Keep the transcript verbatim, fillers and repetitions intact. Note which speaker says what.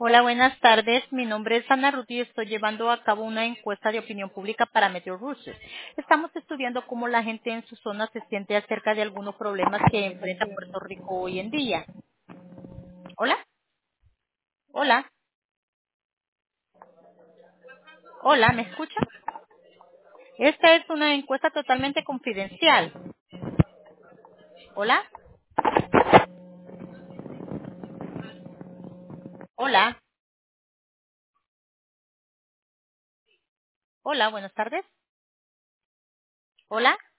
Speaker 1: Hola, buenas tardes. Mi nombre es Ana Ruth y estoy llevando a cabo una encuesta de opinión pública para Metro Roosters. Estamos estudiando cómo la gente en su zona se siente acerca de algunos problemas que enfrenta Puerto Rico hoy en día. Hola, hola, hola, ¿me escucha? Esta es una encuesta totalmente confidencial. Hola, hola, hola, buenas tardes. Hola.